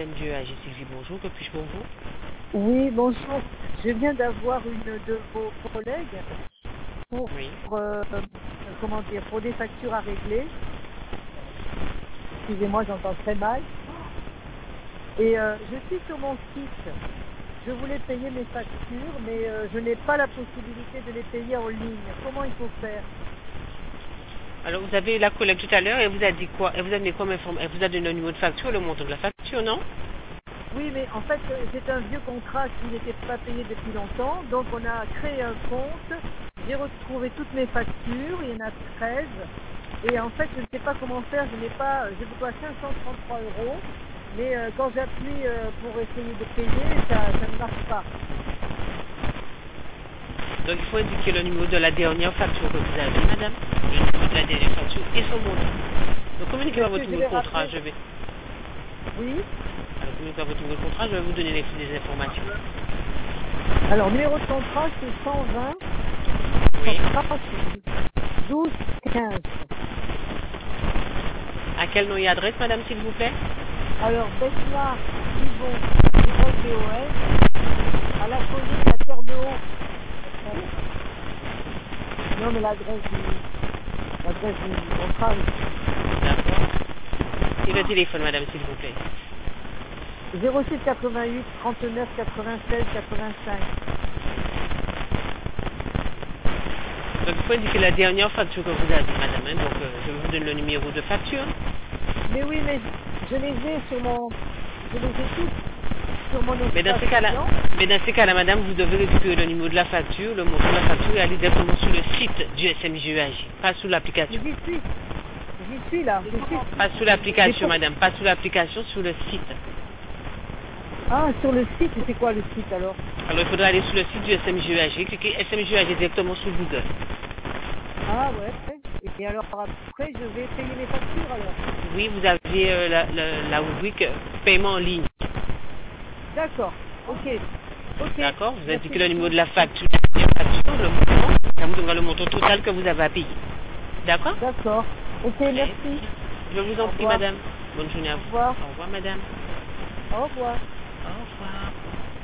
SMGEAG Sylvie, bonjour, que puis-je pour vous? Oui, bonjour. Je viens d'avoir une de vos collègues pour, Oui. pour des factures à régler. Excusez-moi, j'entends très mal. Et je suis sur mon site. Je voulais payer mes factures, mais je n'ai pas la possibilité de les payer en ligne. Comment il faut faire? Alors, vous avez eu la collègue tout à l'heure, et vous a dit quoi? Elle vous a donné comme information? Elle vous a donné le numéro de facture, le montant de la facture, non? Oui, mais en fait, c'est un vieux contrat qui n'était pas payé depuis longtemps. Donc, on a créé un compte. J'ai retrouvé toutes mes factures. Il y en a 13. Et en fait, je ne sais pas comment faire. Je dois 533 €. Mais quand j'appuie pour essayer de payer, ça ne marche pas. Donc, il faut indiquer le numéro de la dernière facture que vous avez, madame. Le numéro de la dernière facture et son montant. Donc, communiquez-moi votre numéro de contrat, je vais... Oui. Alors, communiquez-moi votre numéro de contrat, je vais vous donner les informations. Alors, numéro de contrat, c'est 120 Oui. 12 15. À quel nom et adresse, madame, s'il vous plaît? Alors, Besnard, Yvon, YBOS, à la colline, à Terre de Haut. Non, mais l'adresse du contrat. D'accord. Et le téléphone, madame, s'il vous plaît. 06 88 39 96 85. Donc, il faut indiquer la dernière facture que vous avez, madame. Hein. Donc, je vous donne le numéro de facture. Mais oui, mais je les ai toutes sur mon Mais dans espace. ces cas-là, madame, vous devez récupérer le numéro de la facture, le montant de la facture et aller directement sur le site du SMGEAG, pas sous l'application. J'y suis là. Pas sous l'application, madame, pas sous l'application, sur le site. Ah, sur le site, c'est quoi le site alors? Alors, il faudra aller sur le site du SMGEAG, cliquer SMGEAG directement sur Google. Ah ouais. Et alors après, je vais payer mes factures alors? Oui, vous avez la rubrique paiement en ligne. D'accord. Ok. D'accord, vous Merci indiquez le numéro beaucoup. de la facture, le montant, ça vous donnera le montant total que vous avez à payer. D'accord? D'accord. Ok, merci. Je vous en prie, madame. Bonne journée à Au vous. revoir. Au revoir, madame. Au revoir. Au revoir.